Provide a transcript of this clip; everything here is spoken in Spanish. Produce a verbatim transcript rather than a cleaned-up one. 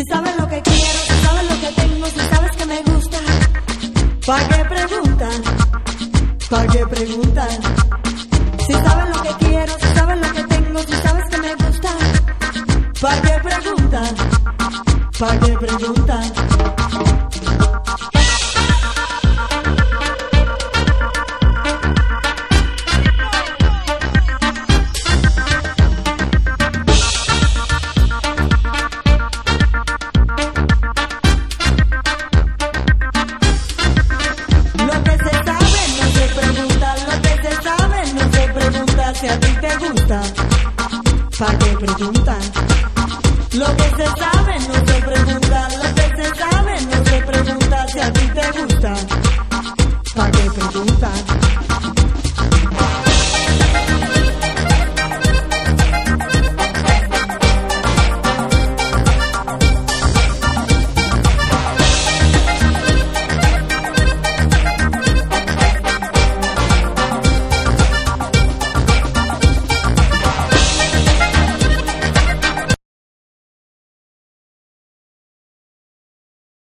sabes lo que quiero, si sabes lo que tengo, si sabes que me gusta, ¿pa' qué preguntan? ¿Pa' qué preguntan? Si sabes lo que quiero, si sabes lo que tengo, si sabes que me gusta, ¿pa' qué preguntan? ¿Pa' qué preguntan? Si a ti te gusta, ¿pa' qué preguntan? Lo que se sabe no se pregunta, lo que se sabe no se pregunta. Si a ti te gusta, ¿pa' qué preguntan?